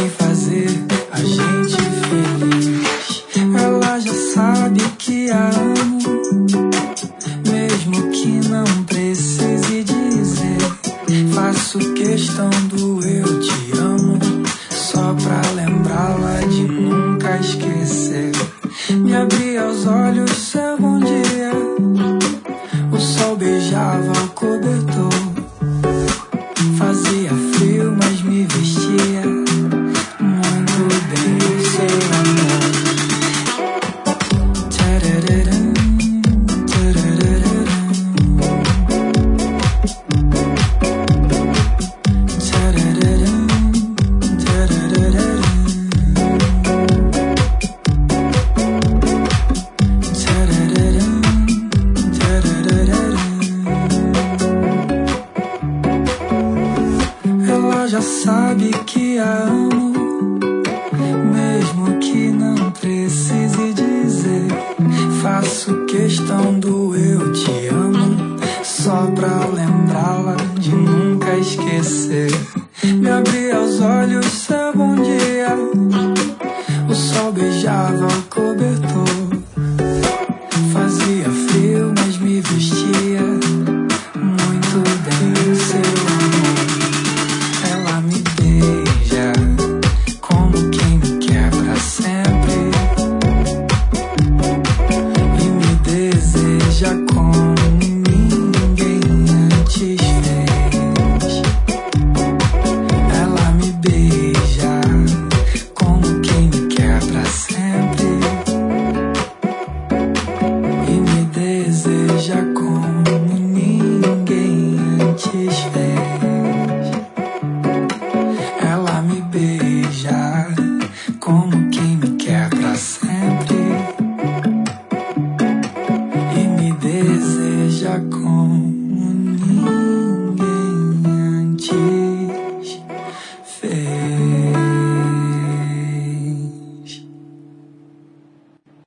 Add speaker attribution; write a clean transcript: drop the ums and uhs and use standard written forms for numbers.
Speaker 1: fazer a gente feliz. Ela já sabe que a amo, mesmo que não precise dizer. Faço questão do eu te amo, só pra lembrá-la de nunca esquecer. Me abria os olhos, seu bom dia, o sol beijava o cobertor. Fazia frio, mas me vestia muito bem o seu amor. Tarararam, tarararam, tarararam, tarararam, ela já sabe que a amo, mesmo que não precise dizer. Faço questão do eu te amo, só pra lembrá-la de nunca esquecer. Me abria os olhos, seu bom dia, o sol beijava o cobertor. Fazia frio, mas me vestia muito bem o seu amor. Ela me beija como quem me quer pra sempre e me deseja como ninguém antes fez. Ela me beija como quem me quer pra sempre e me deseja como ninguém antes fez. Ela me beija como quem me quer pra sempre e me deseja como